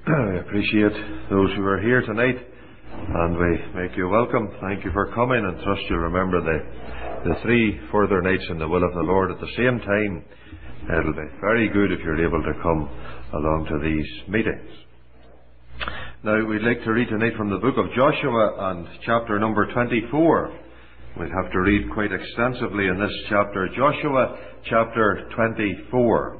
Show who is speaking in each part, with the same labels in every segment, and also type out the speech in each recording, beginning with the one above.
Speaker 1: I appreciate those who are here tonight, and we make you welcome. Thank you for coming, and trust you remember the 3 further nights in the will of the Lord at the same time. It'll be very good if you're able to come along to these meetings. Now, we'd like to read tonight from the book of Joshua and chapter number 24. We'll have to read quite extensively in this chapter. Joshua chapter 24.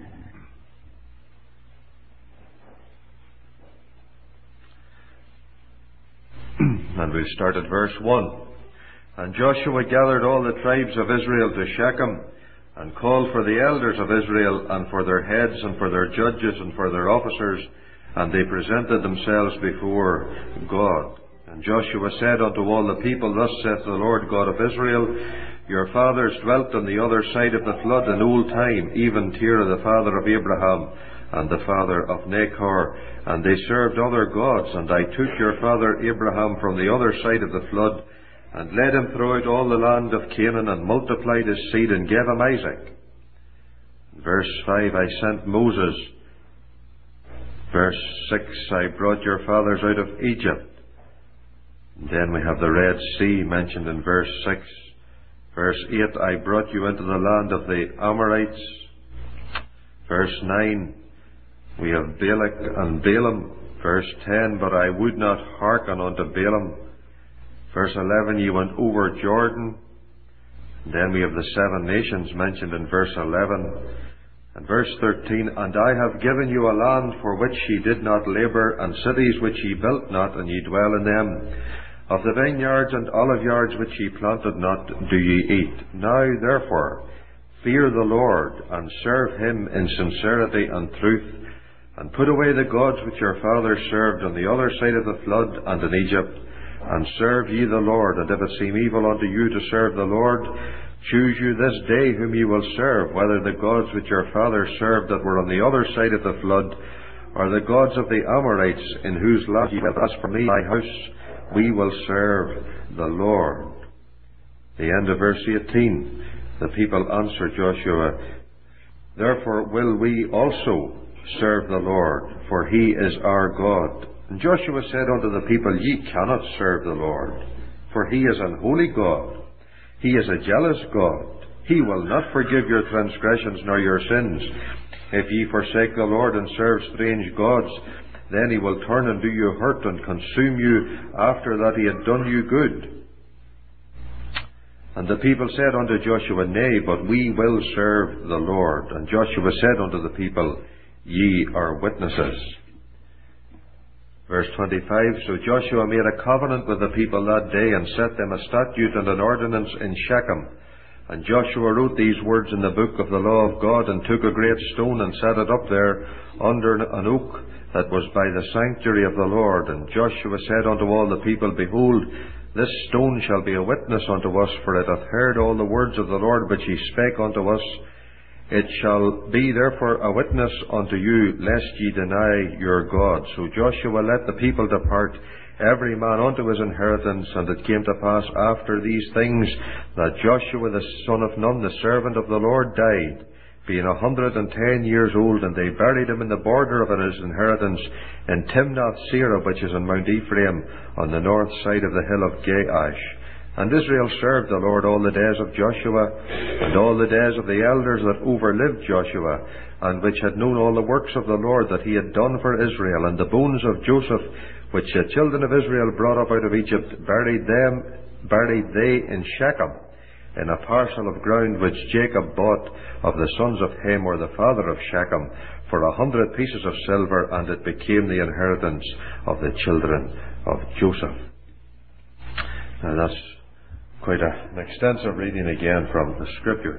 Speaker 1: And we'll start at verse 1. And Joshua gathered all the tribes of Israel to Shechem, and called for the elders of Israel, and for their heads, and for their judges, and for their officers, and they presented themselves before God. And Joshua said unto all the people, Thus saith the Lord God of Israel, Your fathers dwelt on the other side of the flood in old time, even Terah the father of Abraham, and the father of Nachor, and they served other gods. And I took your father Abraham from the other side of the flood, and led him throughout all the land of Canaan, and multiplied his seed, and gave him Isaac. Verse 5, I sent Moses. Verse 6, I brought your fathers out of Egypt. And then we have the Red Sea mentioned in verse 6. Verse 8, I brought you into the land of the Amorites. Verse 9, we have Balak and Balaam. Verse 10, but I would not hearken unto Balaam. Verse 11, ye went over Jordan. And then we have the 7 nations mentioned in verse 11. And verse 13, and I have given you a land for which ye did not labour, and cities which ye built not, and ye dwell in them. Of the vineyards and oliveyards which ye planted not, do ye eat. Now therefore, fear the Lord, and serve him in sincerity and truth, and put away the gods which your fathers served on the other side of the flood and in Egypt, and serve ye the Lord. And if it seem evil unto you to serve the Lord, choose you this day whom ye will serve, whether the gods which your fathers served that were on the other side of the flood, or the gods of the Amorites, in whose land ye have. As for me, my house, we will serve the Lord. The end of verse 18. The people answered Joshua, Therefore will we also serve the Lord, for he is our God. And Joshua said unto the people, Ye cannot serve the Lord, for he is an holy God. He is a jealous God. He will not forgive your transgressions nor your sins. If ye forsake the Lord and serve strange gods, then he will turn and do you hurt, and consume you after that he had done you good. And the people said unto Joshua, Nay, but we will serve the Lord. And Joshua said unto the people, Ye are witnesses. Verse 25, So Joshua made a covenant with the people that day, and set them a statute and an ordinance in Shechem. And Joshua wrote these words in the book of the law of God, and took a great stone, and set it up there under an oak that was by the sanctuary of the Lord. And Joshua said unto all the people, Behold, this stone shall be a witness unto us, for it hath heard all the words of the Lord which he spake unto us. It shall be therefore a witness unto you, lest ye deny your God. So Joshua let the people depart, every man unto his inheritance. And it came to pass after these things, that Joshua the son of Nun, the servant of the Lord, died, being 110 years old. And they buried him in the border of his inheritance, in Timnath-Serah, which is in Mount Ephraim, on the north side of the hill of Gaash. And Israel served the Lord all the days of Joshua, and all the days of the elders that overlived Joshua, and which had known all the works of the Lord that he had done for Israel. And the bones of Joseph, which the children of Israel brought up out of Egypt, buried they in Shechem, in a parcel of ground which Jacob bought of the sons of Hamor, the father of Shechem, for 100 pieces of silver, and it became the inheritance of the children of Joseph. Now that's quite an extensive reading again from the Scripture.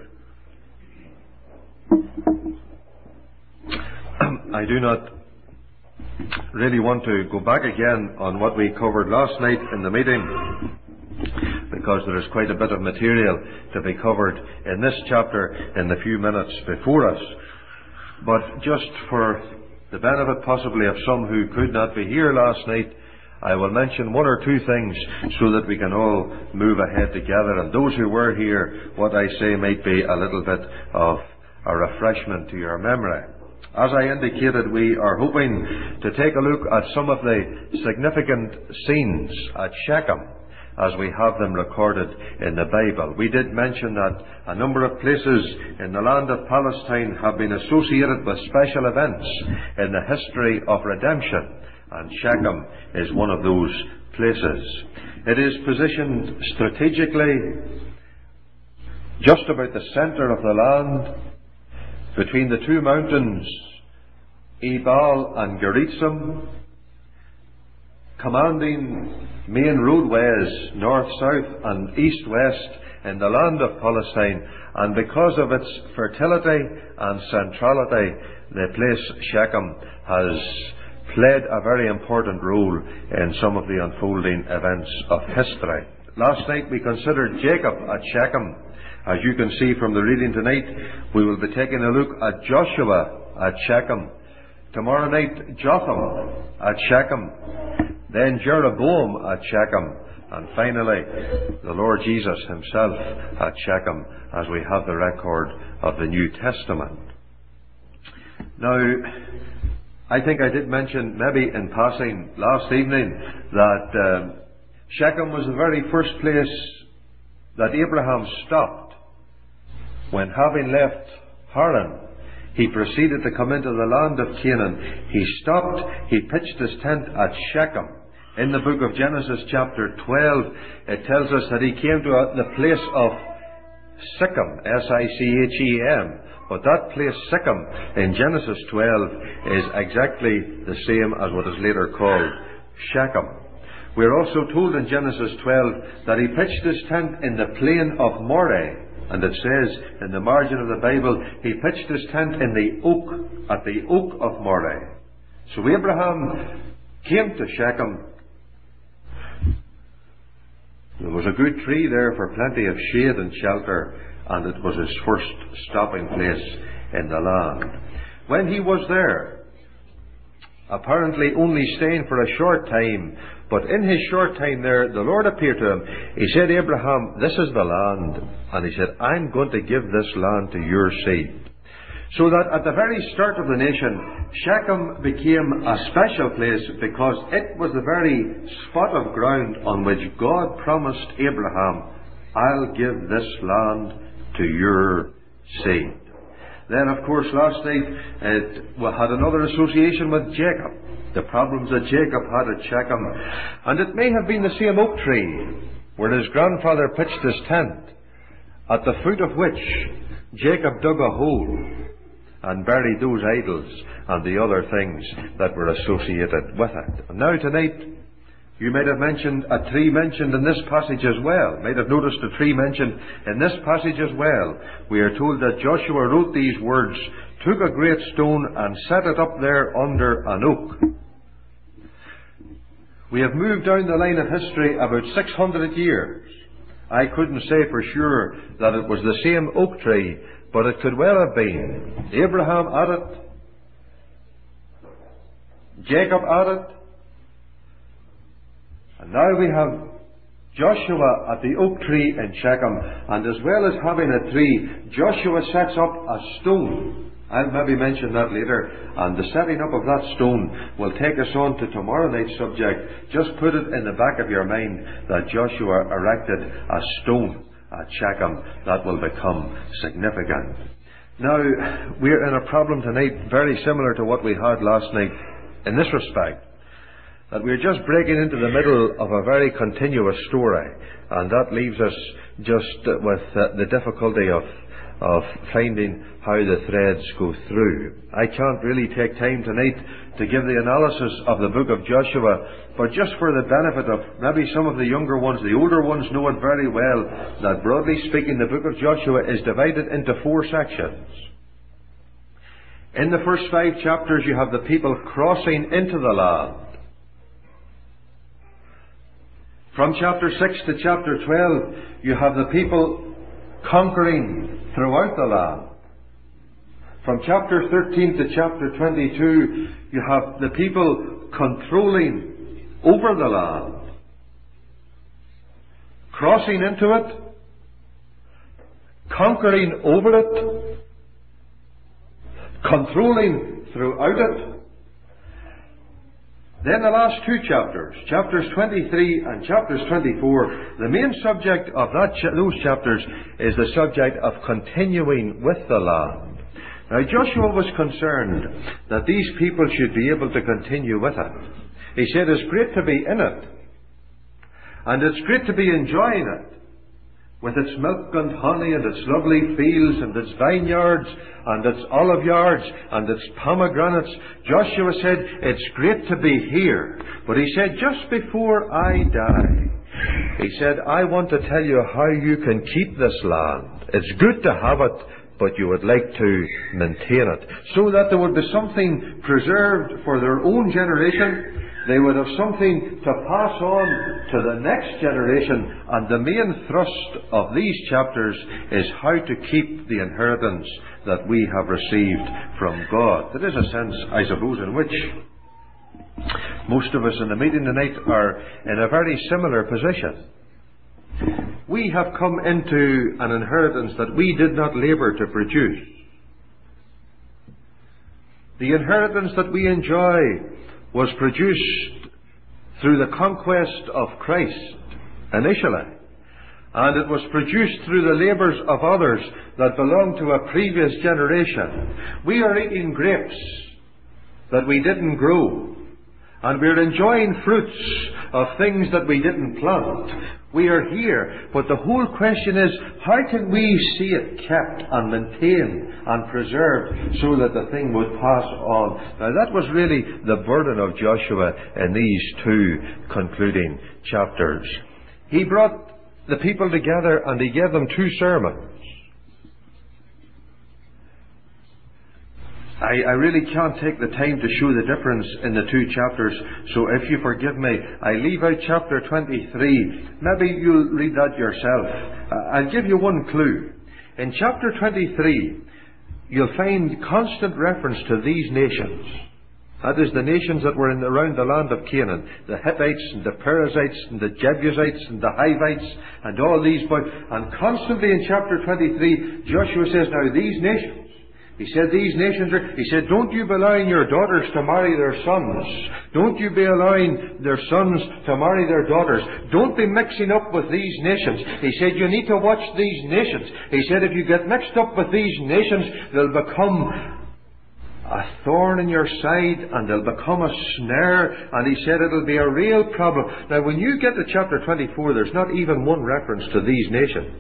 Speaker 1: I do not really want to go back again on what we covered last night in the meeting, because there is quite a bit of material to be covered in this chapter in the few minutes before us. But just for the benefit possibly of some who could not be here last night, I will mention one or two things so that we can all move ahead together. And those who were here, what I say might be a little bit of a refreshment to your memory. As I indicated, we are hoping to take a look at some of the significant scenes at Shechem as we have them recorded in the Bible. We did mention that a number of places in the land of Palestine have been associated with special events in the history of redemption, and Shechem is one of those places. It is positioned strategically just about the centre of the land, between the two mountains, Ebal and Gerizim, commanding main roadways north-south and east-west in the land of Palestine, and because of its fertility and centrality, the place Shechem has played a very important role in some of the unfolding events of history. Last night we considered Jacob at Shechem. As you can see from the reading tonight, we will be taking a look at Joshua at Shechem. Tomorrow night, Jotham at Shechem. Then Jeroboam at Shechem. And finally, the Lord Jesus himself at Shechem, as we have the record of the New Testament. Now, I think I did mention, maybe in passing last evening, that Shechem was the very first place that Abraham stopped when, having left Haran, he proceeded to come into the land of Canaan. He stopped, he pitched his tent at Shechem. In the book of Genesis chapter 12, it tells us that he came to the place of Sichem, S-I-C-H-E-M. But that place, Sichem, in Genesis 12, is exactly the same as what is later called Shechem. We are also told in Genesis 12 that he pitched his tent in the plain of Moreh. And it says in the margin of the Bible, he pitched his tent in the oak, at the oak of Moreh. So Abraham came to Shechem. There was a good tree there for plenty of shade and shelter, and it was his first stopping place in the land. When he was there, apparently only staying for a short time, but in his short time there, the Lord appeared to him. He said, Abraham, this is the land. And he said, I'm going to give this land to your seed. So that at the very start of the nation, Shechem became a special place because it was the very spot of ground on which God promised Abraham, I'll give this land to your seed. Then, of course, last night it had another association with Jacob. The problems that Jacob had at Shechem. And it may have been the same oak tree where his grandfather pitched his tent, at the foot of which Jacob dug a hole and buried those idols and the other things that were associated with it. And now tonight, you might have mentioned a tree mentioned in this passage as well. Might have noticed a tree mentioned in this passage as well. We are told that Joshua wrote these words, took a great stone and set it up there under an oak. We have moved down the line of history about 600 years. I couldn't say for sure that it was the same oak tree, but it could well have been. Abraham at it, Jacob at it, and now we have Joshua at the oak tree in Shechem, and as well as having a tree, Joshua sets up a stone. I'll maybe mention that later, and the setting up of that stone will take us on to tomorrow night's subject. Just put it in the back of your mind that Joshua erected a stone at Shechem that will become significant. Now, we're in a problem tonight very similar to what we had last night in this respect, that we're just breaking into the middle of a very continuous story, and that leaves us just with the difficulty of finding how the threads go through. I can't really take time tonight to give the analysis of the book of Joshua, but just for the benefit of maybe some of the younger ones, the older ones know it very well, that broadly speaking the book of Joshua is divided into 4 sections. In the first 5 chapters you have the people crossing into the land. From chapter 6 to chapter 12 you have the people conquering throughout the land. From chapter 13 to chapter 22, you have the people controlling over the land, crossing into it, conquering over it, controlling throughout it. Then the last two chapters, chapters 23 and chapters 24, the main subject of those chapters is the subject of continuing with the land. Now Joshua was concerned that these people should be able to continue with it. He said it's great to be in it, and it's great to be enjoying it, with its milk and honey and its lovely fields and its vineyards and its olive yards and its pomegranates. Joshua said, it's great to be here. But he said, just before I die, he said, I want to tell you how you can keep this land. It's good to have it, but you would like to maintain it, so that there would be something preserved for their own generation. They would have something to pass on to the next generation. And the main thrust of these chapters is how to keep the inheritance that we have received from God. There is a sense, I suppose, in which most of us in the meeting tonight are in a very similar position. We have come into an inheritance that we did not labour to produce. The inheritance that we enjoy was produced through the conquest of Christ initially, and it was produced through the labours of others that belonged to a previous generation. We are eating grapes that we didn't grow, and we're enjoying fruits of things that we didn't plant. We are here, but the whole question is, how can we see it kept and maintained and preserved so that the thing would pass on? Now that was really the burden of Joshua in these two concluding chapters. He brought the people together and he gave them two sermons. I really can't take the time to show the difference in the two chapters, so if you forgive me, I leave out chapter 23. Maybe you'll read that yourself. I'll give you one clue. In chapter 23, you'll find constant reference to these nations. That is, the nations that were around the land of Canaan. The Hittites and the Perizzites and the Jebusites and the Hivites and all these. And constantly in chapter 23, Joshua says, now these nations, he said, these nations are, he said, don't you be allowing your daughters to marry their sons. Don't you be allowing their sons to marry their daughters. Don't be mixing up with these nations. He said, you need to watch these nations. He said, if you get mixed up with these nations, they'll become a thorn in your side and they'll become a snare. And he said, it'll be a real problem. Now, when you get to chapter 24, there's not even one reference to these nations.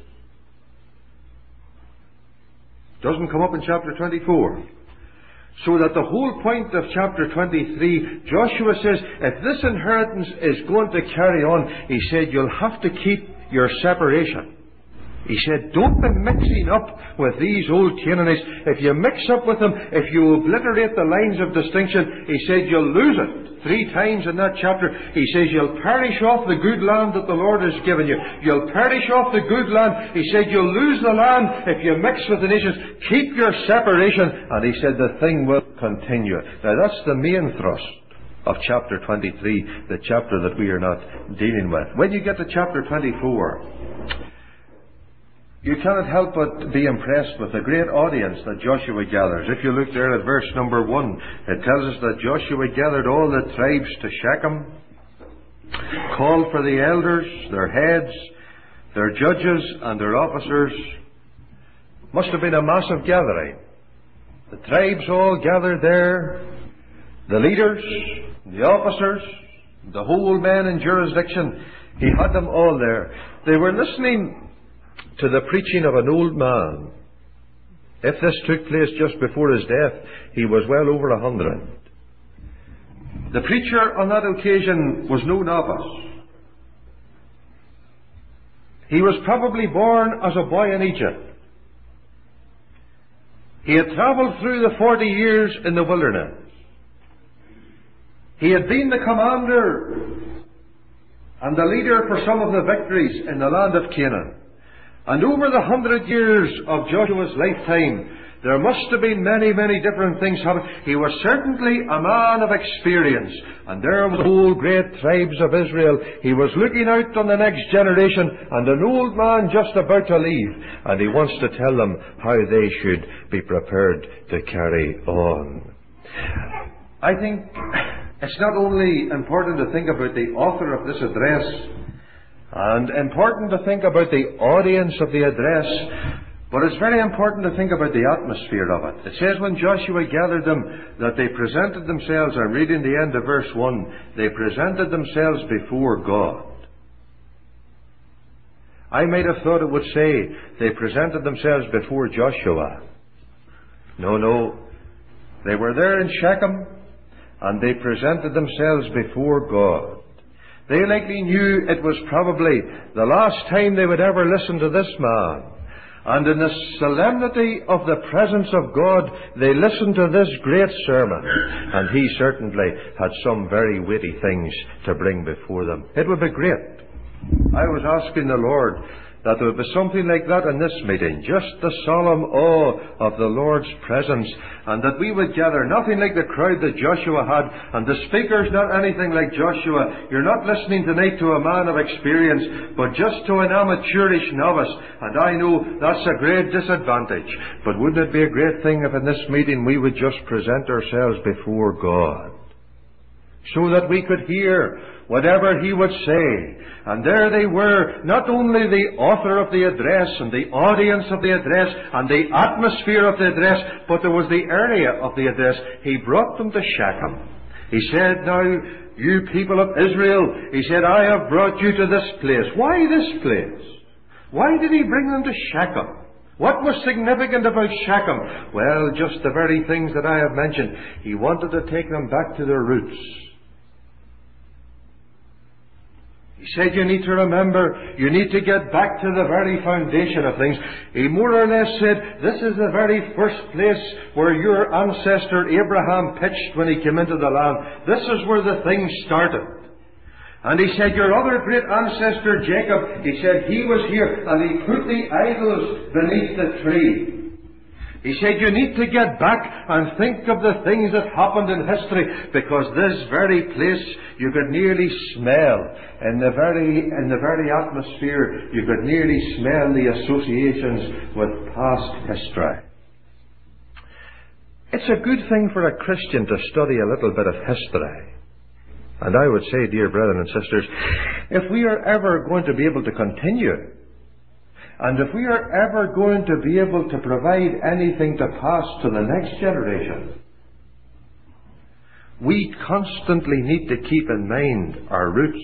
Speaker 1: Doesn't come up in chapter 24. So that the whole point of chapter 23, Joshua says, if this inheritance is going to carry on, he said, you'll have to keep your separation. He said, don't be mixing up with these old Canaanites. If you mix up with them, if you obliterate the lines of distinction, he said, you'll lose it. 3 times in that chapter, he says, you'll perish off the good land that the Lord has given you. You'll perish off the good land. He said, you'll lose the land if you mix with the nations. Keep your separation. And he said, the thing will continue. Now that's the main thrust of chapter 23, the chapter that we are not dealing with. When you get to chapter 24, you cannot help but be impressed with the great audience that Joshua gathers. If you look there at verse number 1, it tells us that Joshua gathered all the tribes to Shechem, called for the elders, their heads, their judges, and their officers. Must have been a massive gathering. The tribes all gathered there, the leaders, the officers, the whole men in jurisdiction. He had them all there. They were listening to the preaching of an old man. If this took place just before his death, he was well over 100. The preacher on that occasion was no novice. He was probably born as a boy in Egypt. He had travelled through the 40 years in the wilderness. He had been the commander and the leader for some of the victories in the land of Canaan. And over the 100 years of Joshua's lifetime, there must have been many, many different things happening. He was certainly a man of experience. And there were the whole great tribes of Israel. He was looking out on the next generation, and an old man just about to leave. And he wants to tell them how they should be prepared to carry on. I think it's not only important to think about the author of this address and important to think about the audience of the address, but it's very important to think about the atmosphere of it. It says when Joshua gathered them that they presented themselves, I'm reading the end of verse 1, they presented themselves before God. I might have thought it would say they presented themselves before Joshua. No. They were there in Shechem and they presented themselves before God. They likely knew it was probably the last time they would ever listen to this man. And in the solemnity of the presence of God, they listened to this great sermon. And he certainly had some very weighty things to bring before them. It would be great. I was asking the Lord that there would be something like that in this meeting, just the solemn awe of the Lord's presence, and that we would gather, nothing like the crowd that Joshua had, and the speaker's not anything like Joshua. You're not listening tonight to a man of experience, but just to an amateurish novice, and I know that's a great disadvantage. But wouldn't it be a great thing if in this meeting we would just present ourselves before God, so that we could hear whatever he would say. And there they were, not only the author of the address and the audience of the address and the atmosphere of the address, but there was the area of the address. He brought them to Shechem. He said, now, you people of Israel, he said, I have brought you to this place. Why this place? Why did he bring them to Shechem? What was significant about Shechem? Well, just the very things that I have mentioned. He wanted to take them back to their roots. He said you need to remember, you need to get back to the very foundation of things. He more or less said, this is the very first place where your ancestor Abraham pitched when he came into the land. This is where the thing started. And he said, your other great ancestor Jacob, he said, he was here and he put the idols beneath the tree. He said, you need to get back and think of the things that happened in history, because this very place you could nearly smell, in the very atmosphere, you could nearly smell the associations with past history. It's a good thing for a Christian to study a little bit of history. And I would say, dear brethren and sisters, if we are ever going to be able to continue, and if we are ever going to be able to provide anything to pass to the next generation, we constantly need to keep in mind our roots.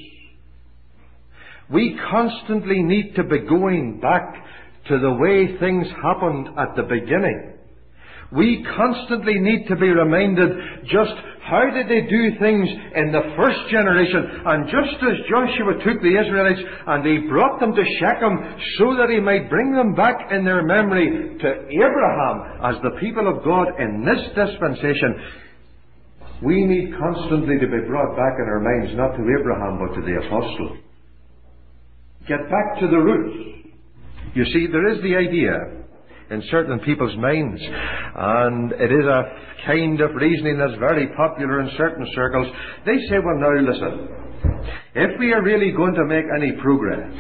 Speaker 1: We constantly need to be going back to the way things happened at the beginning. We constantly need to be reminded just how did they do things in the first generation. And just as Joshua took the Israelites and he brought them to Shechem so that he might bring them back in their memory to Abraham as the people of God in this dispensation, we need constantly to be brought back in our minds not to Abraham but to the apostle. Get back to the roots. You see, there is the idea in certain people's minds, and it is a kind of reasoning that's very popular in certain circles. They say, well, now listen, if we are really going to make any progress,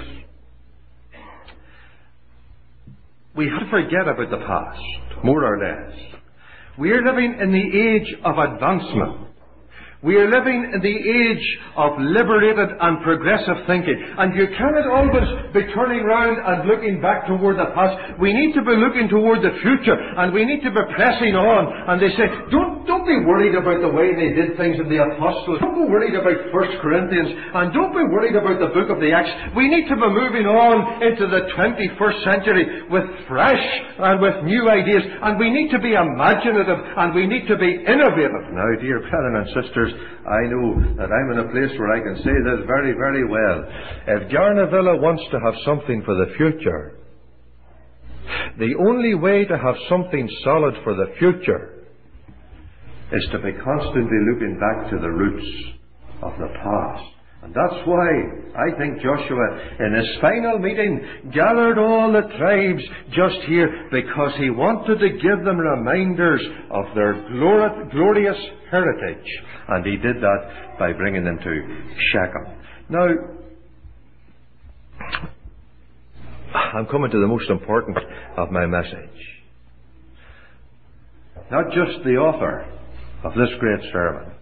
Speaker 1: we have to forget about the past, more or less. We are living in the age of advancement. We are living in the age of liberated and progressive thinking. And you cannot always be turning round and looking back toward the past. We need to be looking toward the future. And we need to be pressing on. And they say, don't be worried about the way they did things in the Apostles. Don't be worried about 1 Corinthians. And don't be worried about the book of the Acts. We need to be moving on into the 21st century with fresh and with new ideas. And we need to be imaginative. And we need to be innovative. Now, dear brethren and sisters, I know that I'm in a place where I can say this very, very well. If Garnavilla wants to have something for the future, the only way to have something solid for the future is to be constantly looking back to the roots of the past. And that's why I think Joshua, in his final meeting, gathered all the tribes just here, because he wanted to give them reminders of their glorious heritage. And he did that by bringing them to Shechem. Now, I'm coming to the most important part of my message. Not just the author of this great sermon.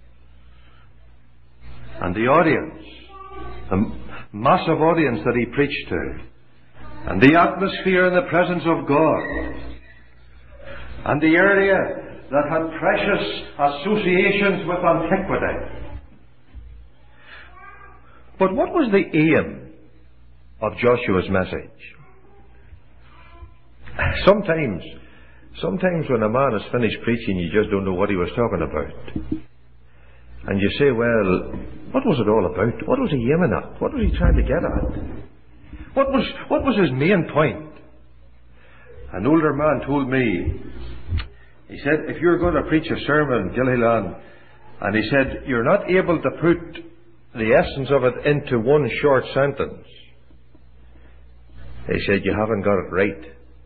Speaker 1: And the audience, the massive audience that he preached to, and the atmosphere and the presence of God, and the area that had precious associations with antiquity. But what was the aim of Joshua's message? Sometimes when a man has finished preaching, you just don't know what he was talking about. And you say, well, what was it all about? What was he aiming at? What was he trying to get at? What was his main point? An older man told me, he said, if you're going to preach a sermon, Gillilan, and he said, you're not able to put the essence of it into one short sentence, he said, you haven't got it right.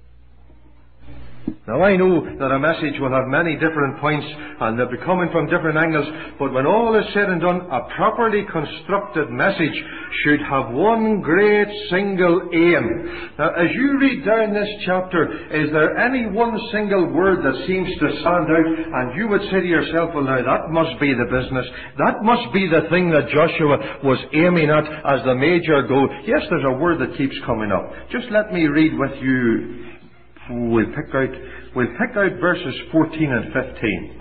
Speaker 1: Now I know that a message will have many different points and they'll be coming from different angles, but when all is said and done, a properly constructed message should have one great single aim. Now as you read down this chapter, is there any one single word that seems to stand out and you would say to yourself, well now that must be the business, that must be the thing that Joshua was aiming at as the major goal? Yes, there's a word that keeps coming up. Just let me read with you. We'll pick out verses 14 and 15.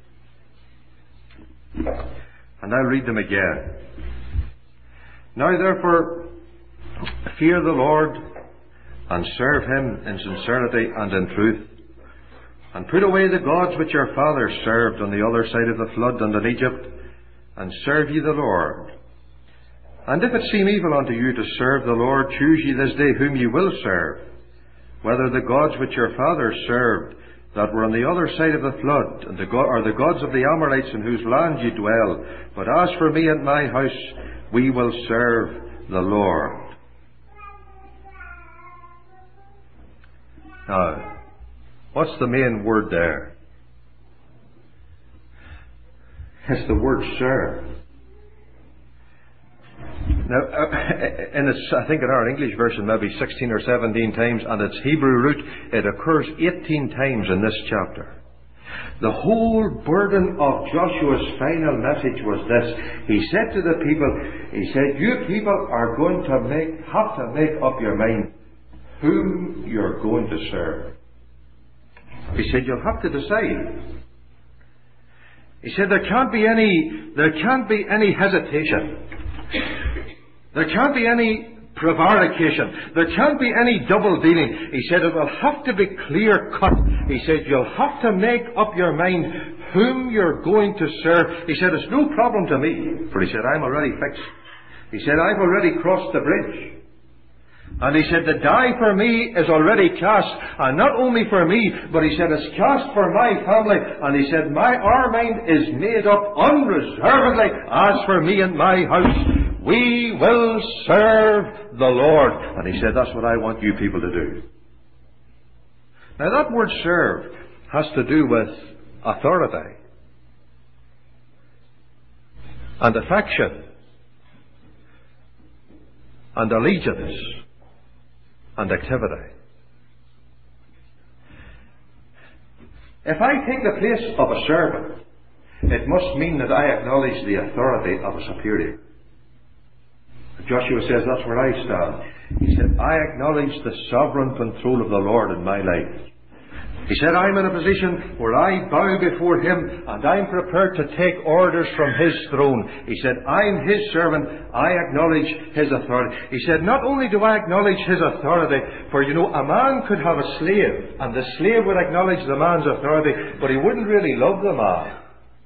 Speaker 1: And I'll read them again. Now therefore, fear the Lord, and serve him in sincerity and in truth, and put away the gods which your fathers served on the other side of the flood and in Egypt, and serve ye the Lord. And if it seem evil unto you to serve the Lord, choose ye this day whom ye will serve, whether the gods which your fathers served that were on the other side of the flood, or the gods of the Amorites in whose land ye dwell. But as for me and my house, we will serve the Lord. Now, what's the main word there? It's the word serve. Now, I think in our English version, maybe 16 or 17 times, and its Hebrew root, it occurs 18 times in this chapter. The whole burden of Joshua's final message was this. He said to the people, he said, you people are going to have to make up your mind whom you're going to serve. He said, you'll have to decide. He said, there can't be any hesitation. There can't be any prevarication. There can't be any double dealing. He said it will have to be clear cut. He said you'll have to make up your mind whom you're going to serve. He said it's no problem to me, for he said I'm already fixed. He said I've already crossed the bridge. And he said the die for me is already cast, and not only for me, but he said it's cast for my family. And he said our mind is made up unreservedly. As for me and my house, we will serve the Lord. And he said that's what I want you people to do. Now that word serve has to do with authority and affection and allegiance and activity. If I take the place of a servant, it must mean that I acknowledge the authority of a superior. Joshua says that's where I stand. He said, I acknowledge the sovereign control of the Lord in my life. He said, I'm in a position where I bow before him and I'm prepared to take orders from his throne. He said, I'm his servant. I acknowledge his authority. He said, not only do I acknowledge his authority, for a man could have a slave and the slave would acknowledge the man's authority, but he wouldn't really love the man.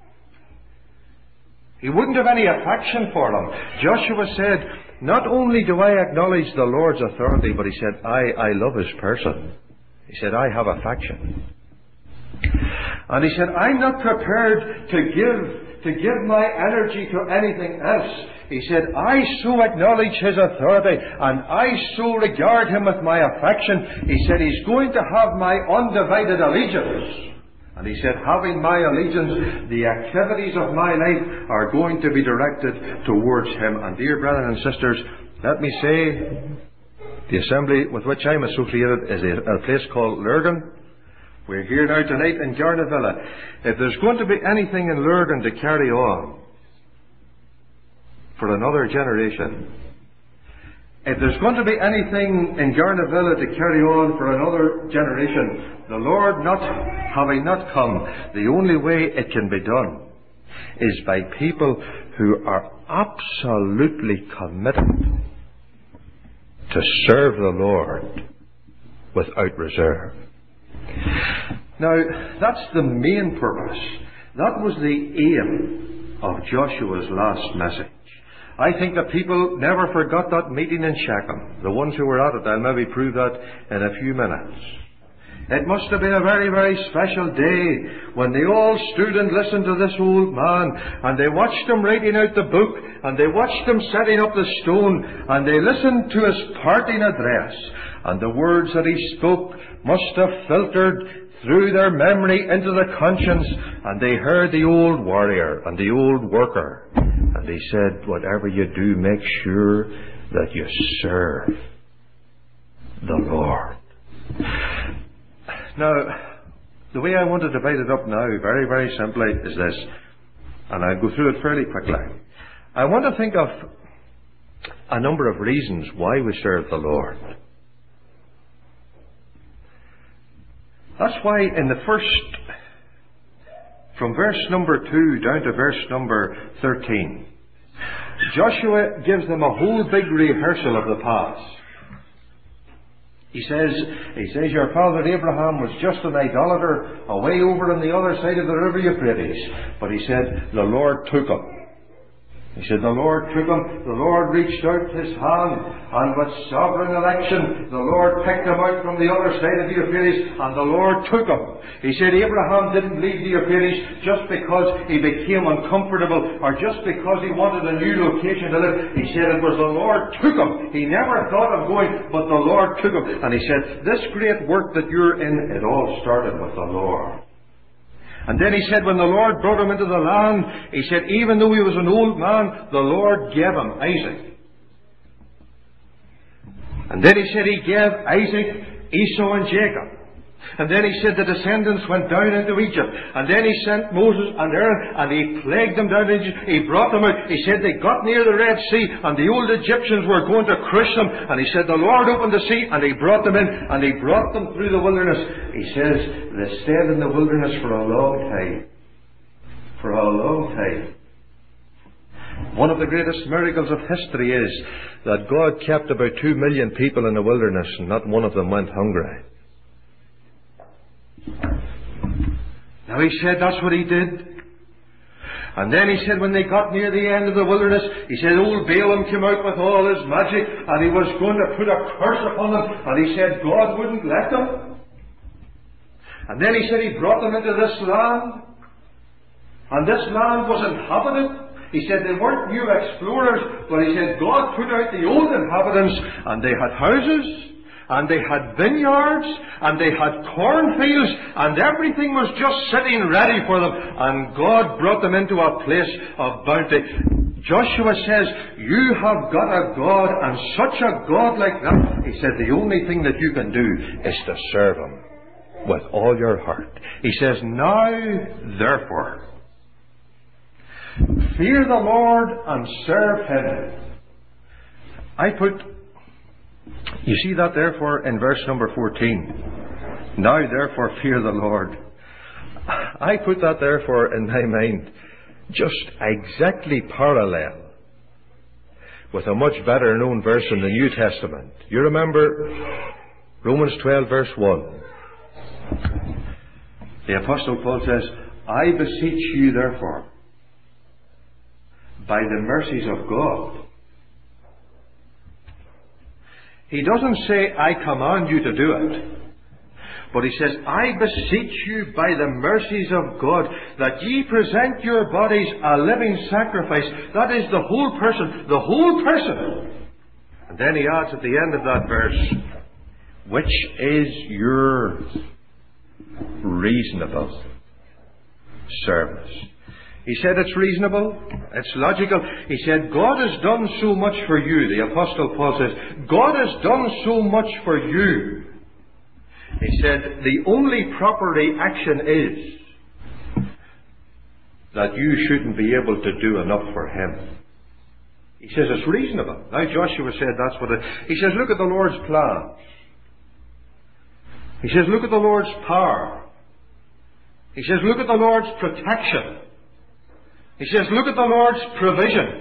Speaker 1: He wouldn't have any affection for him. Joshua said, not only do I acknowledge the Lord's authority, but he said, I love his person. He said, I have affection. And he said, I'm not prepared to give my energy to anything else. He said, I so acknowledge his authority and I so regard him with my affection. He said, he's going to have my undivided allegiance. And he said, having my allegiance, the activities of my life are going to be directed towards him. And dear brethren and sisters, let me say, the assembly with which I'm associated is a place called Lurgan. We're here now tonight in Garnavilla. If there's going to be anything in Lurgan to carry on for another generation, if there's going to be anything in Garnavilla to carry on for another generation, the Lord not having not come, the only way it can be done is by people who are absolutely committed to serve the Lord without reserve. Now, that's the main purpose. That was the aim of Joshua's last message. I think that people never forgot that meeting in Shechem. The ones who were at it, I'll maybe prove that in a few minutes. It must have been a very, very special day when they all stood and listened to this old man, and they watched him writing out the book, and they watched him setting up the stone, and they listened to his parting address, and the words that he spoke must have filtered through their memory into the conscience, and they heard the old warrior and the old worker, and he said, whatever you do, make sure that you serve the Lord. Now, the way I want to divide it up now, very, very simply, is this, and I'll go through it fairly quickly. I want to think of a number of reasons why we serve the Lord. That's why in the first, from verse number 2 down to verse number 13, Joshua gives them a whole big rehearsal of the past. He says, your father Abraham was just an idolater away over on the other side of the river Euphrates. But he said, the Lord took him. He said, the Lord took him. The Lord reached out his hand, and with sovereign election, the Lord picked him out from the other side of the Euphrates, and the Lord took him. He said, Abraham didn't leave the Euphrates just because he became uncomfortable, or just because he wanted a new location to live. He said it was the Lord took him. He never thought of going, but the Lord took him. And he said, this great work that you're in, it all started with the Lord. And then he said, when the Lord brought him into the land, he said, even though he was an old man, the Lord gave him Isaac. And then he said he gave Isaac, Esau, and Jacob. And then he said the descendants went down into Egypt. And then he sent Moses and Aaron, and he plagued them down into Egypt. He brought them out. He said they got near the Red Sea, and the old Egyptians were going to crush them. And he said the Lord opened the sea, and he brought them in, and he brought them through the wilderness. He says they stayed in the wilderness for a long time. For a long time. One of the greatest miracles of history is that God kept about 2 million people in the wilderness, and not one of them went hungry. Now he said that's what he did. And then he said when they got near the end of the wilderness, he said old Balaam came out with all his magic, and he was going to put a curse upon them, and he said God wouldn't let them. And then he said he brought them into this land, and this land was inhabited. He said they weren't new explorers, but he said God put out the old inhabitants, and they had houses, and they had vineyards, and they had cornfields, and everything was just sitting ready for them, and God brought them into a place of bounty. Joshua says, you have got a God, and such a God like that. He said the only thing that you can do is to serve Him with all your heart. He says, now therefore, fear the Lord and serve Him. You see that therefore in verse number 14. Now therefore fear the Lord. I put that therefore in my mind just exactly parallel with a much better known verse in the New Testament. You remember Romans 12 verse 1. The Apostle Paul says, I beseech you therefore by the mercies of God. He doesn't say, I command you to do it. But he says, I beseech you by the mercies of God that ye present your bodies a living sacrifice. That is the whole person. The whole person. And then he adds at the end of that verse, which is your reasonable service. He said it's reasonable, it's logical. He said, God has done so much for you. The Apostle Paul says, God has done so much for you. He said, the only proper reaction is that you shouldn't be able to do enough for Him. He says it's reasonable. Now Joshua said that's what he says, look at the Lord's plan. He says, look at the Lord's power. He says, look at the Lord's protection. He says, look at the Lord's provision.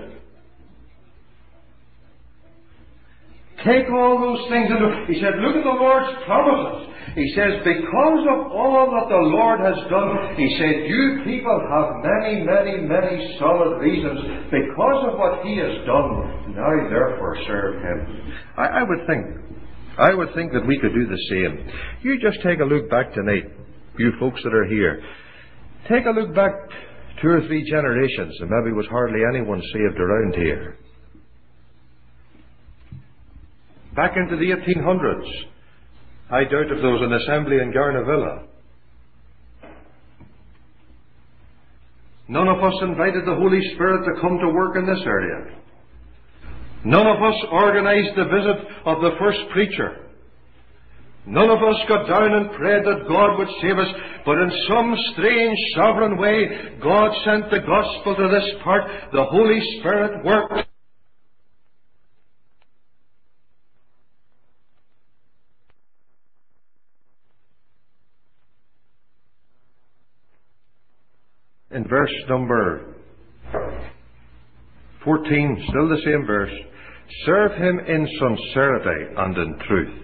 Speaker 1: Take all those things into... He said, look at the Lord's promises. He says, because of all that the Lord has done, He said, you people have many, many, many solid reasons because of what He has done. Now, therefore, serve Him. I would think that we could do the same. You just take a look back tonight, you folks that are here. Take a look back 2 or 3 generations, and maybe was hardly anyone saved around here. Back into the 1800s, I doubt if there was an assembly in Garnavilla. None of us invited the Holy Spirit to come to work in this area. None of us organized the visit of the first preacher. None of us got down and prayed that God would save us, but in some strange sovereign way, God sent the gospel to this part. The Holy Spirit worked. In verse number 14, still the same verse, serve Him in sincerity and in truth.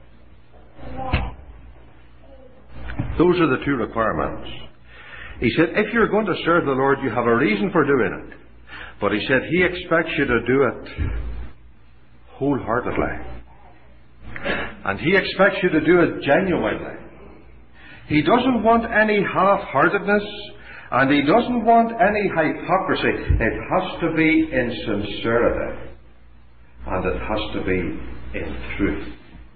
Speaker 1: Those are the 2 requirements. He said, if you're going to serve the Lord, you have a reason for doing it. But He said, He expects you to do it wholeheartedly. And He expects you to do it genuinely. He doesn't want any half-heartedness, and He doesn't want any hypocrisy. It has to be in sincerity. And it has to be in truth.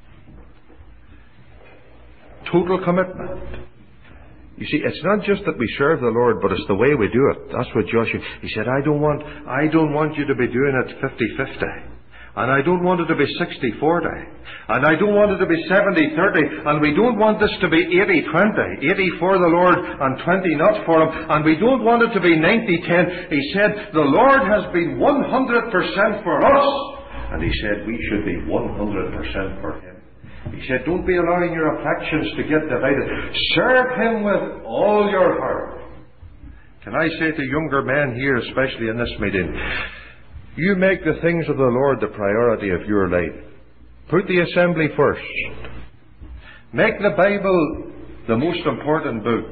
Speaker 1: Total commitment. You see, it's not just that we serve the Lord, but it's the way we do it. That's what Joshua... He said, I don't want you to be doing it 50-50. And I don't want it to be 60-40. And I don't want it to be 70-30. And we don't want this to be 80-20. 80 for the Lord and 20 not for Him. And we don't want it to be 90-10. He said, the Lord has been 100% for us. And He said, we should be 100% for Him. He said, don't be allowing your affections to get divided. Serve Him with all your heart. Can I say to younger men here, especially in this meeting, you make the things of the Lord the priority of your life. Put the assembly first. Make the Bible the most important book.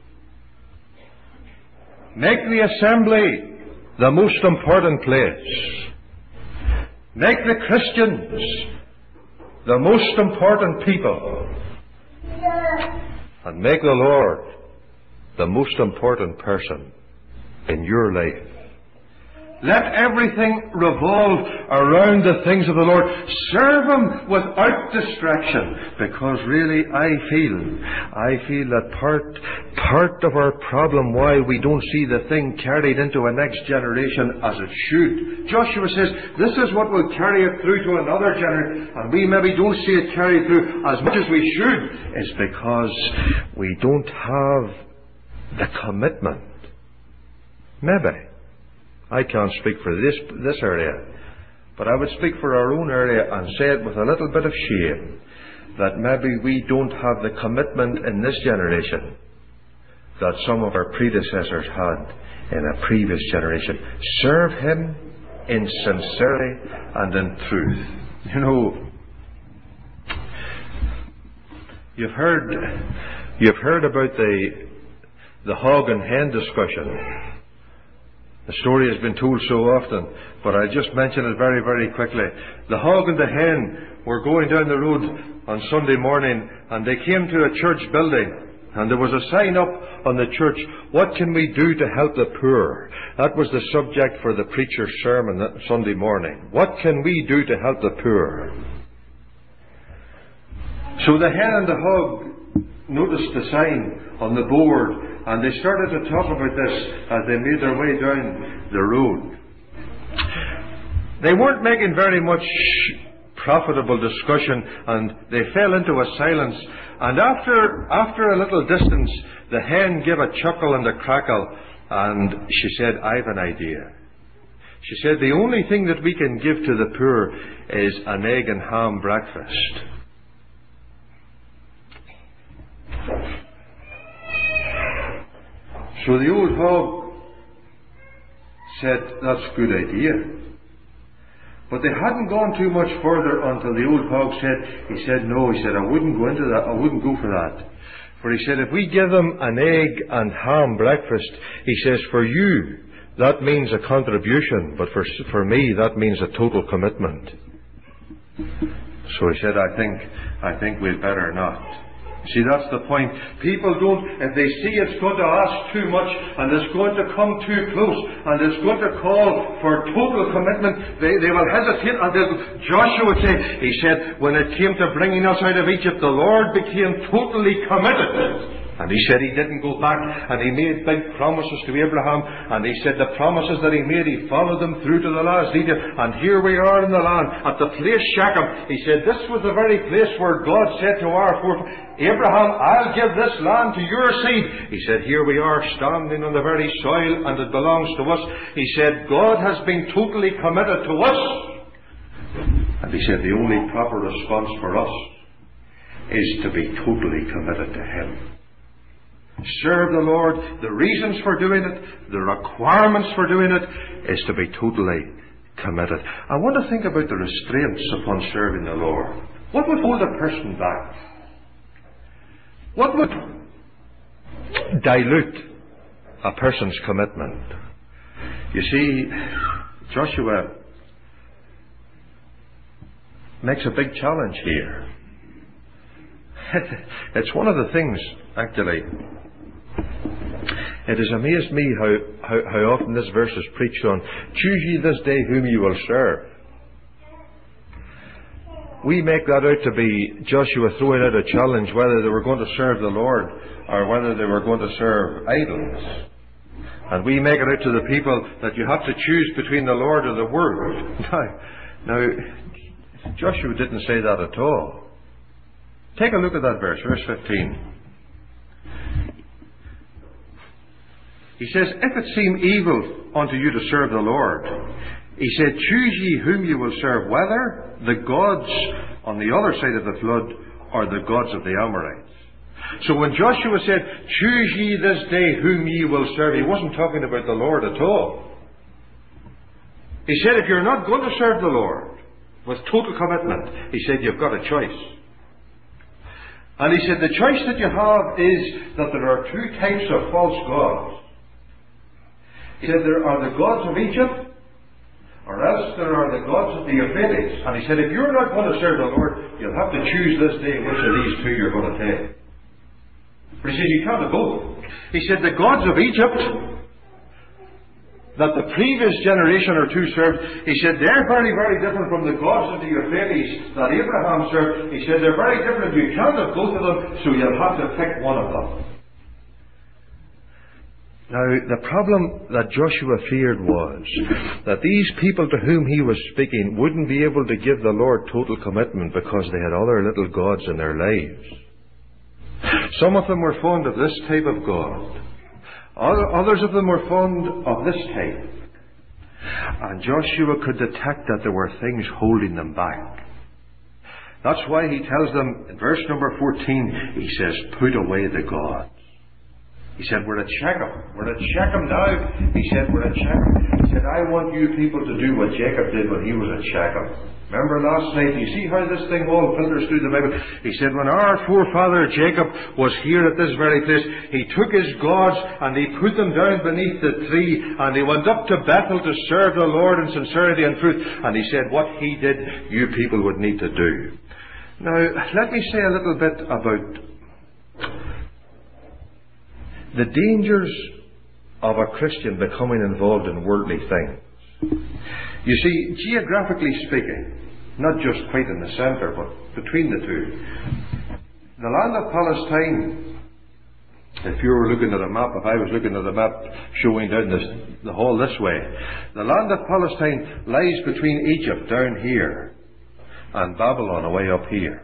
Speaker 1: Make the assembly the most important place. Make the Christians the most important people. And make the Lord the most important person in your life. Let everything revolve around the things of the Lord. Serve Him without distraction, because really I feel that part of our problem why we don't see the thing carried into a next generation as it should. Joshua says this is what will carry it through to another generation, and we maybe don't see it carried through as much as we should, is because we don't have the commitment. Maybe. I can't speak for this area, but I would speak for our own area and say it with a little bit of shame that maybe we don't have the commitment in this generation that some of our predecessors had in a previous generation. Serve Him in sincerity and in truth. You know, you've heard about the hog and hen discussion. The story has been told so often, but I just mention it very, very quickly. The hog and the hen were going down the road on Sunday morning, and they came to a church building, and there was a sign up on the church, what can we do to help the poor? That was the subject for the preacher's sermon that Sunday morning. What can we do to help the poor? So the hen and the hog noticed the sign on the board, and they started to talk about this as they made their way down the road. They weren't making very much profitable discussion, and they fell into a silence. And after a little distance, the hen gave a chuckle and a crackle, and she said, "I've an idea." She said, "The only thing that we can give to the poor is an egg and ham breakfast." So the old hog said, "That's a good idea." But they hadn't gone too much further until the old hog said, "No," he said, "I wouldn't go into that. I wouldn't go for that." For he said, "If we give them an egg and ham breakfast," he says, "for you, that means a contribution, but for me, that means a total commitment." So he said, I think we'd better not. See, that's the point. People don't, if they see it's going to ask too much, and it's going to come too close, and it's going to call for total commitment, they will hesitate until Joshua he said, when it came to bringing us out of Egypt, the Lord became totally committed. And he said he didn't go back, and he made big promises to Abraham, and he said the promises that he made, he followed them through to the last detail. And here we are in the land, at the place Shechem. He said this was the very place where God said to our forefathers, "Abraham, I'll give this land to your seed." He said, here we are standing on the very soil, and it belongs to us. He said, God has been totally committed to us. And he said the only proper response for us is to be totally committed to Him. Serve the Lord. The reasons for doing it, the requirements for doing it, is to be totally committed. I want to think about the restraints upon serving the Lord. What would hold a person back? What would dilute a person's commitment? You see, Joshua makes a big challenge here. It's one of the things, actually. It has amazed me how often this verse is preached on. Choose ye this day whom you will serve. We make that out to be Joshua throwing out a challenge whether they were going to serve the Lord or whether they were going to serve idols. And we make it out to the people that you have to choose between the Lord or the world. Now, Joshua didn't say that at all. Take a look at that verse 15. He says, if it seem evil unto you to serve the Lord, he said, choose ye whom you will serve, whether the gods on the other side of the flood or the gods of the Amorites. So when Joshua said, choose ye this day whom ye will serve, he wasn't talking about the Lord at all. He said, if you're not going to serve the Lord with total commitment, he said, you've got a choice. And he said, the choice that you have is that there are two types of false gods. He said, there are the gods of Egypt, or else there are the gods of the Euphrates. And he said, if you're not going to serve the Lord, you'll have to choose this day which of these two you're going to take. But he said, you can't have both. He said, the gods of Egypt that the previous generation or two served, he said, they're very, very different from the gods of the Euphrates that Abraham served. He said, they're very different. You can't have both of them, so you'll have to pick one of them. Now, the problem that Joshua feared was that these people to whom he was speaking wouldn't be able to give the Lord total commitment because they had other little gods in their lives. Some of them were fond of this type of God. Others of them were fond of this type. And Joshua could detect that there were things holding them back. That's why he tells them, in verse number 14, he says, put away the gods. He said, we're at Shechem. We're at Shechem now. He said, we're at Shechem. He said, I want you people to do what Jacob did when he was at Shechem. Remember last night, you see how this thing all filters through the Bible? He said, when our forefather Jacob was here at this very place, he took his gods and he put them down beneath the tree and he went up to Bethel to serve the Lord in sincerity and truth. And he said, what he did, you people would need to do. Now, let me say a little bit about the dangers of a Christian becoming involved in worldly things. You see, geographically speaking, not just quite in the centre, but between the two, the land of Palestine, if you were looking at a map, if I was looking at a map showing down the hall this way, the land of Palestine lies between Egypt down here and Babylon away up here.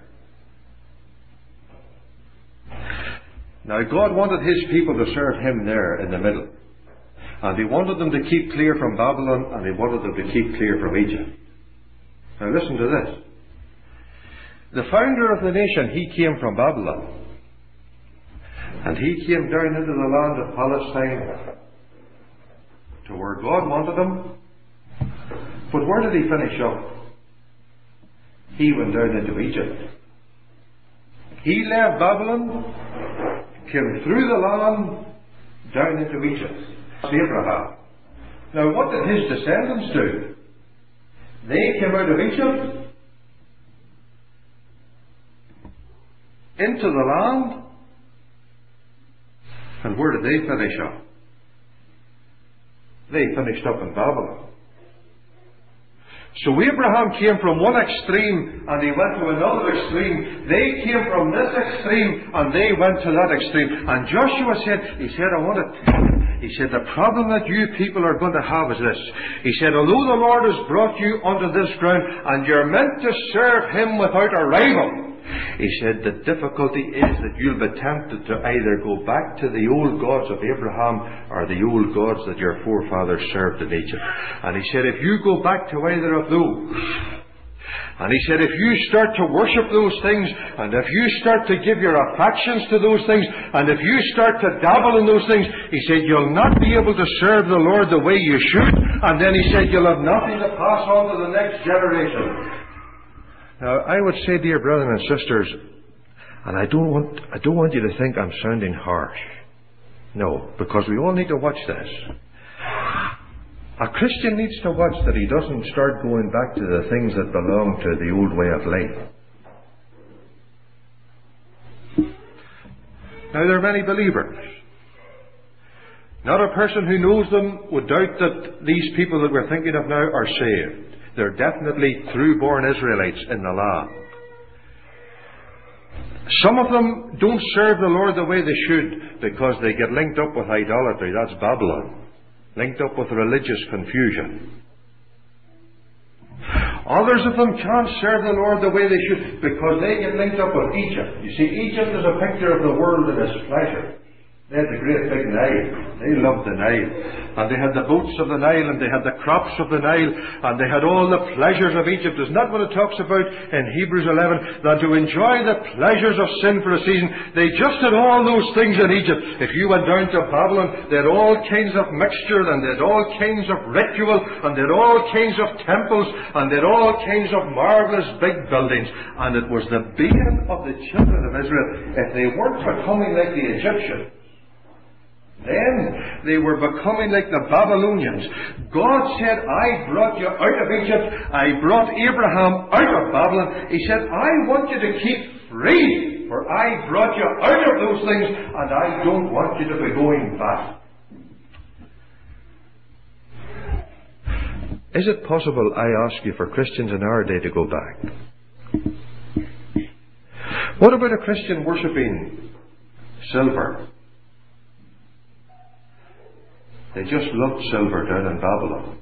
Speaker 1: Now God wanted His people to serve Him there in the middle. And He wanted them to keep clear from Babylon, and He wanted them to keep clear from Egypt. Now listen to this. The founder of the nation, he came from Babylon. And he came down into the land of Palestine to where God wanted him. But where did he finish up? He went down into Egypt. He left Babylon, came through the land, down into Egypt. That's Abraham. Now what did his descendants do? They came out of Egypt into the land, and where did they finish up? They finished up in Babylon. So Abraham came from one extreme and he went to another extreme. They came from this extreme and they went to that extreme. And Joshua said, he said, the problem that you people are going to have is this. He said, although the Lord has brought you onto this ground and you're meant to serve Him without a rival, he said, the difficulty is that you'll be tempted to either go back to the old gods of Abraham or the old gods that your forefathers served in Egypt. And he said, if you go back to either of those, and he said, if you start to worship those things, and if you start to give your affections to those things, and if you start to dabble in those things, he said, you'll not be able to serve the Lord the way you should, and then he said, you'll have nothing to pass on to the next generation. Now, I would say, dear brothers and sisters, and I don't want you to think I'm sounding harsh. No, because we all need to watch this. A Christian needs to watch that he doesn't start going back to the things that belong to the old way of life. Now, there are many believers. Not a person who knows them would doubt that these people that we're thinking of now are saved. They're definitely true-born Israelites in the land. Some of them don't serve the Lord the way they should because they get linked up with idolatry. That's Babylon. Linked up with religious confusion. Others of them can't serve the Lord the way they should because they get linked up with Egypt. You see, Egypt is a picture of the world and its pleasure. They had the great big Nile. They loved the Nile. And they had the boats of the Nile, and they had the crops of the Nile, and they had all the pleasures of Egypt. Isn't that what it talks about in Hebrews 11? That to enjoy the pleasures of sin for a season, they just had all those things in Egypt. If you went down to Babylon, they had all kinds of mixture, and they had all kinds of ritual, and they had all kinds of temples, and they had all kinds of marvellous big buildings. And it was the bane of the children of Israel if they weren't becoming like the Egyptians. Then they were becoming like the Babylonians. God said, I brought you out of Egypt. I brought Abraham out of Babylon. He said, I want you to keep free, for I brought you out of those things, and I don't want you to be going back. Is it possible, I ask you, for Christians in our day to go back? What about a Christian worshipping silver? They just loved silver down in Babylon.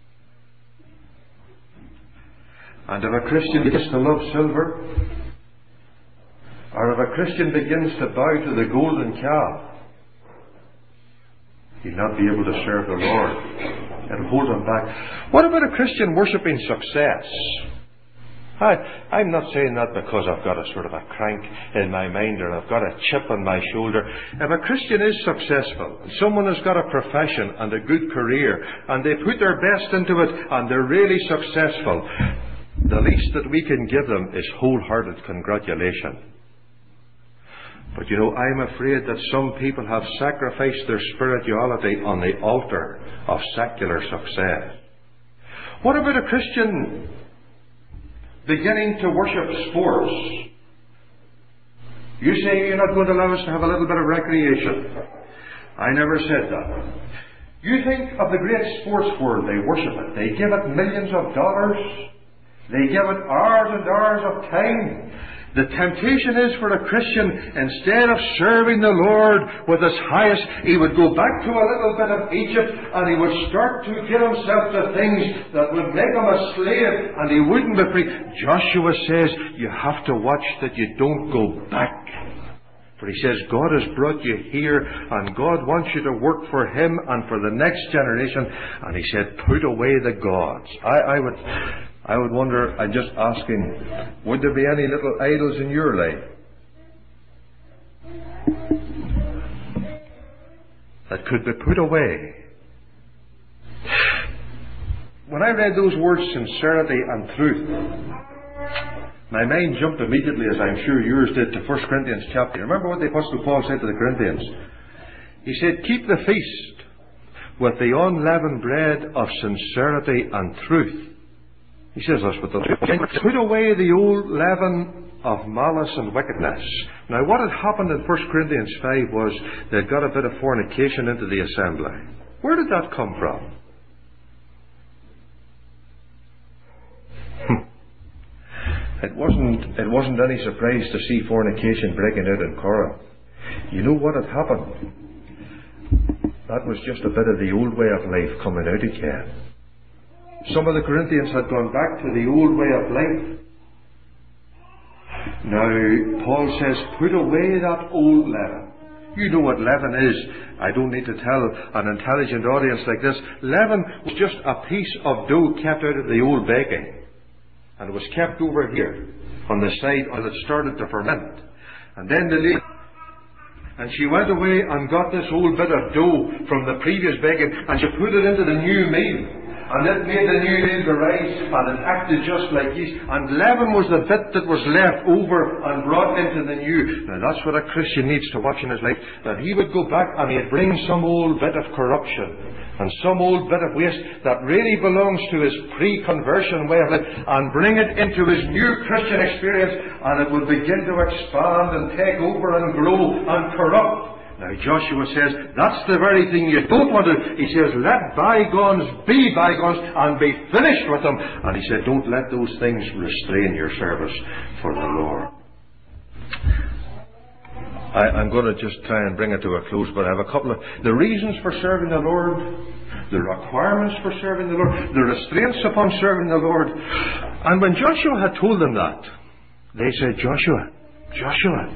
Speaker 1: And if a Christian begins to love silver, or if a Christian begins to bow to the golden calf, he'll not be able to serve the Lord. It'll hold him back. What about a Christian worshipping success? I'm not saying that because I've got a sort of a crank in my mind or I've got a chip on my shoulder. If a Christian is successful, and someone has got a profession and a good career, and they put their best into it, and they're really successful, the least that we can give them is wholehearted congratulation. But you know, I'm afraid that some people have sacrificed their spirituality on the altar of secular success. What about a Christian beginning to worship sports? You say you're not going to allow us to have a little bit of recreation. I never said that. You think of the great sports world, they worship it. They give it millions of dollars. They give it hours and hours of time. The temptation is for a Christian, instead of serving the Lord with his highest, he would go back to a little bit of Egypt and he would start to get himself to things that would make him a slave and he wouldn't be free. Joshua says you have to watch that you don't go back. For he says God has brought you here and God wants you to work for Him and for the next generation. And he said, put away the gods. I would wonder, I'm just asking, would there be any little idols in your life that could be put away? When I read those words, sincerity and truth, my mind jumped immediately, as I'm sure yours did, to 1 Corinthians chapter. Remember what the Apostle Paul said to the Corinthians? He said, keep the feast with the unleavened bread of sincerity and truth. He says that's what they'll put away the old leaven of malice and wickedness. Now what had happened in 1 Corinthians 5 was they'd got a bit of fornication into the assembly. Where did that come from? It wasn't any surprise to see fornication breaking out in Corinth. You know what had happened? That was just a bit of the old way of life coming out again. Some of the Corinthians had gone back to the old way of life. Now, Paul says, put away that old leaven. You know what leaven is. I don't need to tell an intelligent audience like this. Leaven was just a piece of dough kept out of the old baking. And it was kept over here on the side as it started to ferment. And then the lady, and she went away and got this old bit of dough from the previous baking and she put it into the new meal. And it made the new meal to rise, and it acted just like yeast. And leaven was the bit that was left over and brought into the new. Now that's what a Christian needs to watch in his life. That he would go back and he'd bring some old bit of corruption and some old bit of waste that really belongs to his pre-conversion way of life and bring it into his new Christian experience, and it would begin to expand and take over and grow and corrupt. Now Joshua says, that's the very thing you don't want to. He says, let bygones be bygones and be finished with them. And he said, don't let those things restrain your service for the Lord. I'm going to just try and bring it to a close, but I have a couple of the reasons for serving the Lord, the requirements for serving the Lord, the restraints upon serving the Lord. And when Joshua had told them that, they said, Joshua,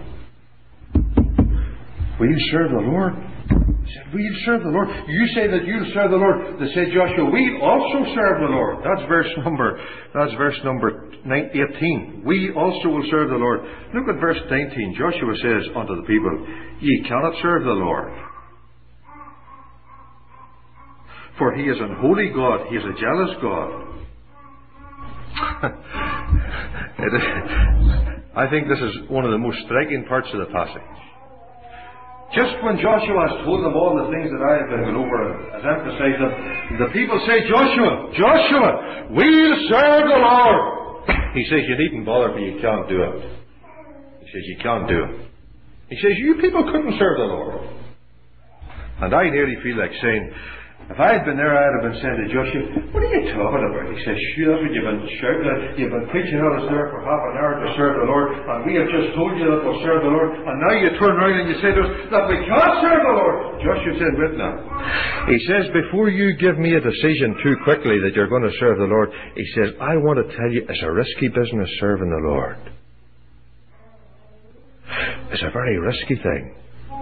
Speaker 1: we'll serve the Lord. He said, we'll serve the Lord. You say that you'll serve the Lord. They said, Joshua, we'll also serve the Lord. That's verse number 18. We also will serve the Lord. Look at verse 19. Joshua says unto the people, ye cannot serve the Lord. For He is an holy God. He is a jealous God. I think this is one of the most striking parts of the passage. Just when Joshua has told them all the things that I have been going over and has emphasized them, the people say, Joshua, we'll serve the Lord. He says, you needn't bother me, you can't do it. He says, you can't do it. He says, you people couldn't serve the Lord. And I nearly feel like saying, if I had been there, I'd have been saying to Joshua, what are you talking about? He says, sure, that's what you've been shouting at. You've been preaching at us there for half an hour to serve the Lord, and we have just told you that we'll serve the Lord, and now you turn around and you say to us that we can't serve the Lord. Joshua said, wait now. He says, before you give me a decision too quickly that you're going to serve the Lord, he says, I want to tell you it's a risky business serving the Lord. It's a very risky thing.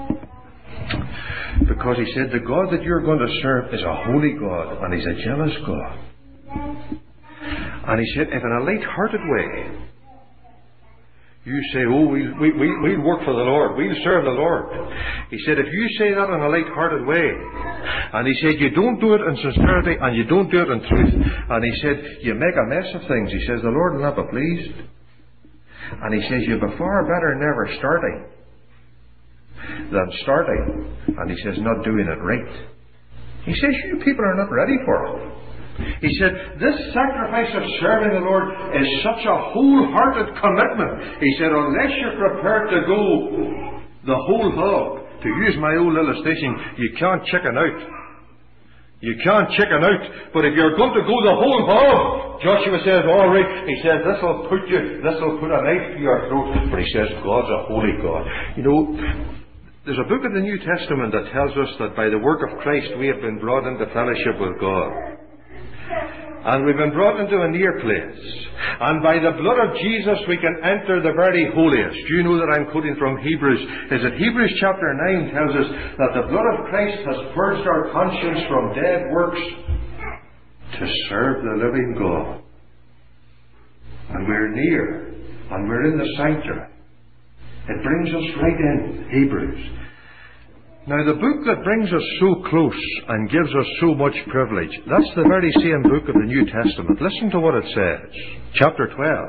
Speaker 1: Because he said, the God that you're going to serve is a holy God, and He's a jealous God. And he said, if in a light-hearted way, you say, oh, we'll work for the Lord, we'll serve the Lord. He said, if you say that in a light-hearted way, and he said, you don't do it in sincerity, and you don't do it in truth, and he said, you make a mess of things. He says, the Lord will not be pleased. And he says, you'd be far better never starting than starting, and he says, not doing it right. He says, you people are not ready for it. He said, this sacrifice of serving the Lord is such a wholehearted commitment. He said, unless you're prepared to go the whole hog, to use my old illustration, you can't chicken out. You can't chicken out. But if you're going to go the whole hog, Joshua says, all right. He says, this'll put a knife to your throat. But he says, God's a holy God. You know, there's a book in the New Testament that tells us that by the work of Christ we have been brought into fellowship with God. And we've been brought into a near place. And by the blood of Jesus we can enter the very holiest. Do you know that I'm quoting from Hebrews? Is it Hebrews chapter 9 tells us that the blood of Christ has purged our conscience from dead works to serve the living God. And we're near. And we're in the sanctuary. It brings us right in, Hebrews. Now, the book that brings us so close and gives us so much privilege, that's the very same book of the New Testament. Listen to what it says. Chapter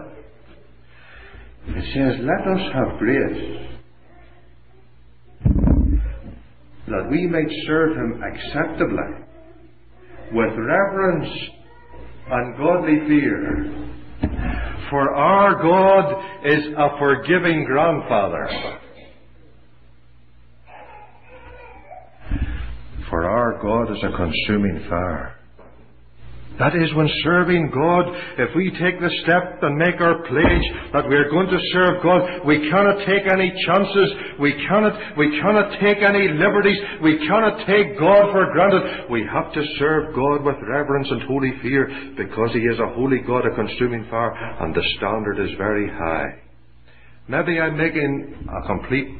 Speaker 1: 12. It says, let us have grace, that we might serve Him acceptably, with reverence and godly fear. For our God is a forgiving grandfather. For our God is a consuming fire. That is, when serving God, if we take the step and make our pledge that we're going to serve God, we cannot take any chances, we cannot take any liberties, we cannot take God for granted. We have to serve God with reverence and holy fear, because He is a holy God, a consuming fire, and the standard is very high. Maybe I'm making a complete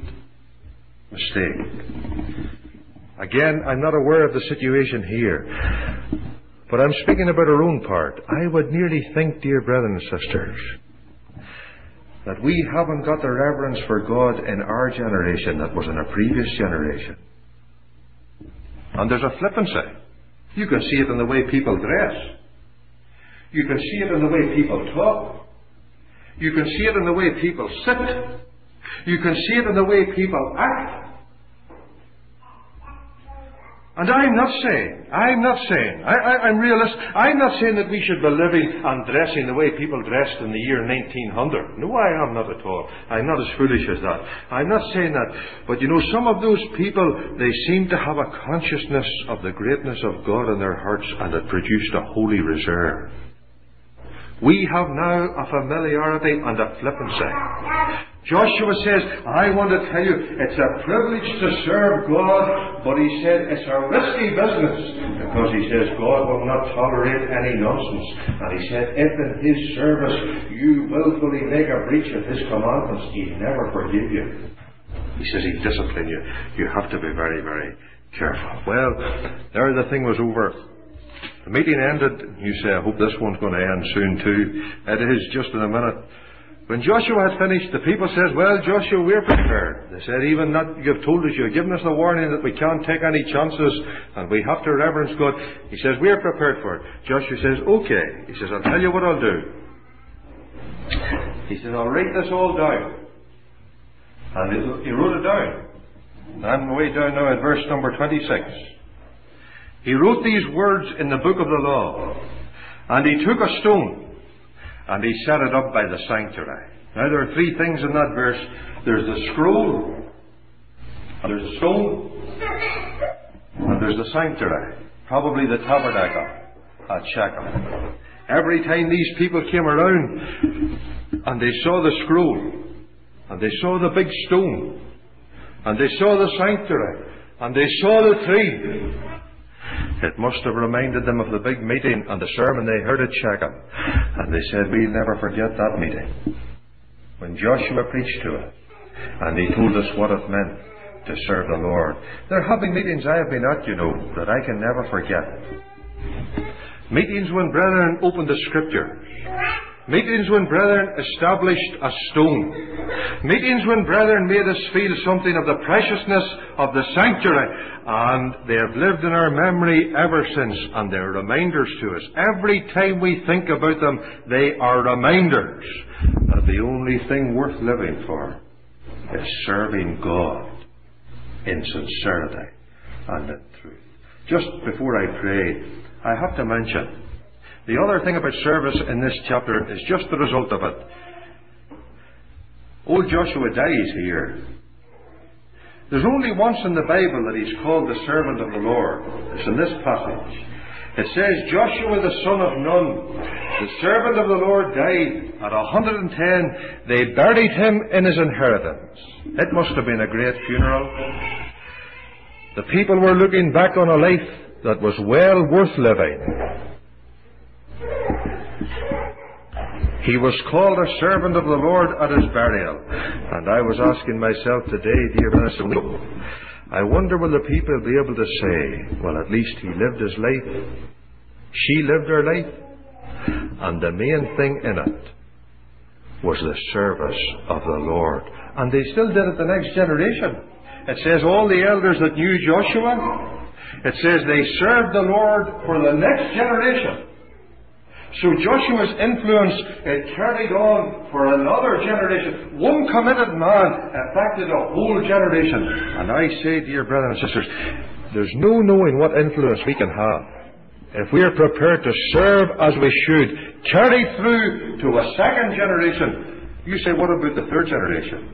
Speaker 1: mistake. Again, I'm not aware of the situation here, but I'm speaking about our own part. I would nearly think, dear brethren and sisters, that we haven't got the reverence for God in our generation that was in a previous generation. And there's a flippancy. You can see it in the way people dress. You can see it in the way people talk. You can see it in the way people sit. You can see it in the way people act. And I'm not saying, I'm realist, I'm not saying that we should be living and dressing the way people dressed in the year 1900. No, I am not at all. I'm not as foolish as that. I'm not saying that. But you know, some of those people, they seem to have a consciousness of the greatness of God in their hearts, and it produced a holy reserve. We have now a familiarity and a flippancy. Joshua says, I want to tell you, it's a privilege to serve God, but he said it's a risky business, because he says God will not tolerate any nonsense. And he said, if in His service you willfully make a breach of His commandments, He'll never forgive you. He says He'll discipline you. You have to be very, very careful. Well, there the thing was over. The meeting ended. You say, I hope this one's going to end soon too. It is, just in a minute. When Joshua had finished, the people says, well, Joshua, we're prepared. They said, even that you've told us, you've given us the warning that we can't take any chances and we have to reverence God. He says, we're prepared for it. Joshua says, okay. He says, I'll tell you what I'll do. He says, I'll write this all down. And he wrote it down. I'm way down now at verse number 26. He wrote these words in the book of the law. And he took a stone, and he set it up by the sanctuary. Now there are three things in that verse. There's the scroll, and there's the stone, and there's the sanctuary. Probably the tabernacle at Shechem. Every time these people came around, and they saw the scroll, and they saw the big stone, and they saw the sanctuary, and they saw the tree, it must have reminded them of the big meeting and the sermon they heard at Shechem. And they said, we'll never forget that meeting, when Joshua preached to us and he told us what it meant to serve the Lord. There have been meetings I have been at, you know, that I can never forget. Meetings when brethren opened the Scriptures. Meetings when brethren established a stone. Meetings when brethren made us feel something of the preciousness of the sanctuary. And they have lived in our memory ever since. And they're reminders to us. Every time we think about them, they are reminders that the only thing worth living for is serving God in sincerity and in truth. Just before I pray, I have to mention, the other thing about service in this chapter is just the result of it. Old Joshua dies here. There's only once in the Bible that he's called the servant of the Lord. It's in this passage. It says, Joshua the son of Nun, the servant of the Lord, died. At 110, they buried him in his inheritance. It must have been a great funeral. The people were looking back on a life that was well worth living. He was called a servant of the Lord at his burial. And I was asking myself today, dear friends, I wonder will the people be able to say, well, at least he lived his life. She lived her life. And the main thing in it was the service of the Lord. And they still did it the next generation. It says all the elders that knew Joshua, it says they served the Lord for the next generation. So Joshua's influence, it carried on for another generation. One committed man affected a whole generation. And I say, dear brothers and sisters, there's no knowing what influence we can have. If we are prepared to serve as we should, carry through to a second generation. You say, what about the third generation?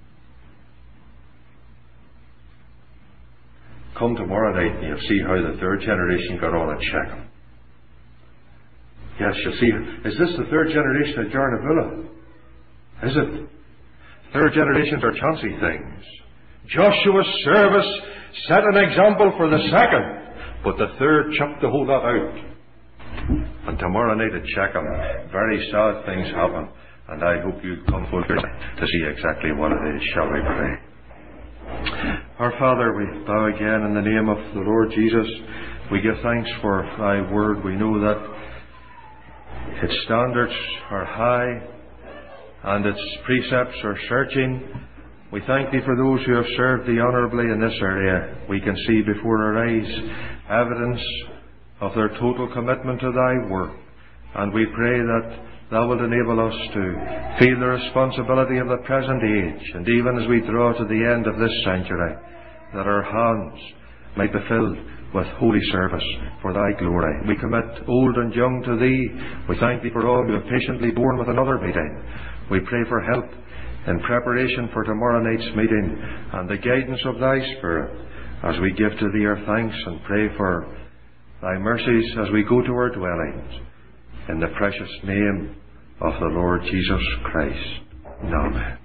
Speaker 1: Come tomorrow night and you'll see how the third generation got on at Shechem. Yes, you'll see. Is this the third generation of Jarnavilla? Is it? Third generations are chancy things. Joshua's service set an example for the second, but the third chucked the whole lot out. And tomorrow night at Shechem, very sad things happen. And I hope you come full to see exactly what it is. Shall we pray? Our Father, we bow again in the name of the Lord Jesus. We give thanks for thy word. We know that its standards are high and its precepts are searching. We thank thee for those who have served thee honourably in this area. We can see before our eyes evidence of their total commitment to thy work. And we pray that thou wilt enable us to feel the responsibility of the present age, and even as we draw to the end of this century, that our hands might be filled with holy service for thy glory. We commit old and young to thee. We thank thee for all who have patiently borne with another meeting. We pray for help in preparation for tomorrow night's meeting and the guidance of thy Spirit as we give to thee our thanks and pray for thy mercies as we go to our dwellings. In the precious name of the Lord Jesus Christ. Amen.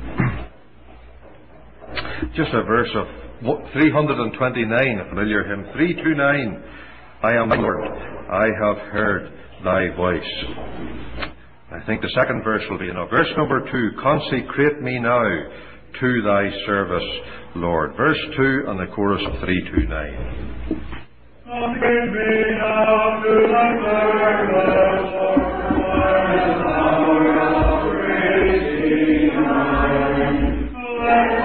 Speaker 1: Just a verse of 329, a familiar hymn. 329. I am Lord, I have heard thy voice. I think the second verse will be enough. Verse number 2. Consecrate me now to thy service, Lord. Verse 2 and the chorus of 329.
Speaker 2: Consecrate me now to thy service, Lord, praise thee,